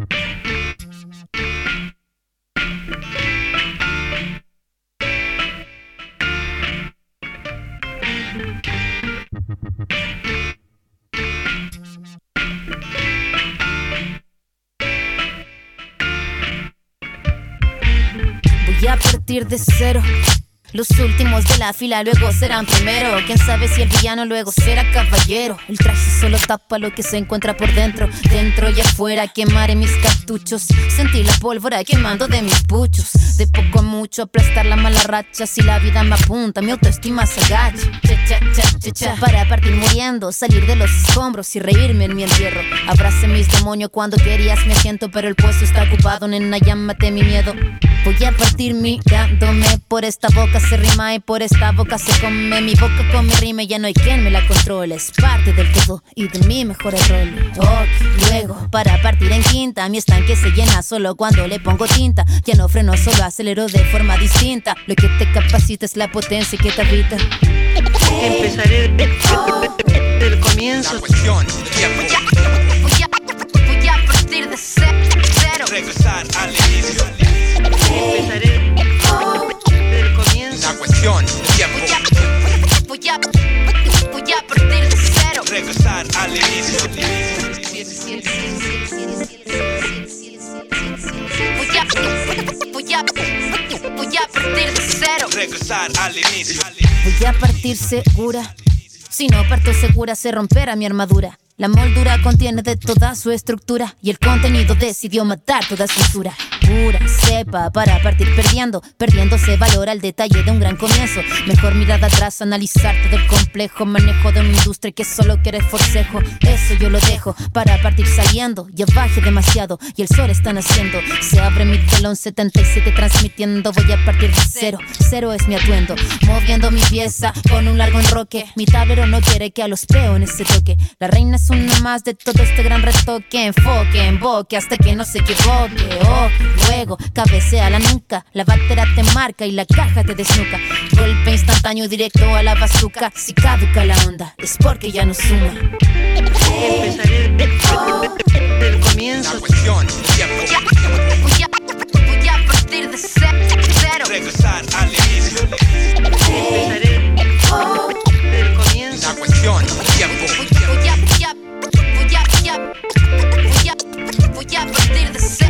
Voy a partir de cero. Los últimos de la fila luego serán primero. Quién sabe si el villano luego será caballero. El traje solo tapa lo que se encuentra por dentro. Dentro y afuera quemaré mis cartuchos. Sentí la pólvora quemando de mis puchos. De poco a mucho aplastar la mala racha. Si la vida me apunta, mi autoestima se agacha. Para partir muriendo, salir de los escombros y reírme en mi entierro. Abracé mis demonios cuando querías mi asiento, pero el puesto está ocupado, nena, llámate mi miedo. Voy a partir mirándome. Por esta boca se rima y por esta boca se come. Mi boca come rima y ya no hay quien me la controle. Es parte del todo y de mi mejor rol. Luego, para partir en quinta, mi estanque se llena solo cuando le pongo tinta. Ya no freno, solo acelero de forma distinta. Lo que te capacita es la potencia que te habita. Empezaré del comienzo. La cuestión, Voy a partir de cero. regresar al inicio. Empezaré del comienzo. La cuestión, tiempo. Voy a partir de cero. Regresar al inicio. Voy a partir de cero. Regresar al inicio. Voy a partir segura. Si no parto segura se romperá mi armadura. La moldura contiene de toda su estructura y el contenido decidió matar toda censura. Pura cepa para partir perdiendo. Perdiendo se valora el detalle de un gran comienzo. Mejor mirar atrás, analizar todo el complejo manejo de una industria que solo quiere forcejo. Eso yo lo dejo para partir saliendo. Ya bajé demasiado y el sol está naciendo. Se abre mi telón 77 transmitiendo. Voy a partir de cero. Cero es mi atuendo. Moviendo mi pieza con un largo enroque. Mi tablero no quiere que a los peones se toque. La reina es una más de todo este gran retoque. Enfoque, emboque hasta que no se equivoque. Luego, cabecea la nuca. La batera te marca y la caja te desnuca. Golpe instantáneo directo a la bazuca. Si caduca la onda, es porque ya no suma. Empezaré del comienzo. La cuestión, tiempo. Voy a partir de cero. Regresar al inicio. Empezaré del comienzo. La cuestión, tiempo. Voy a partir de cero.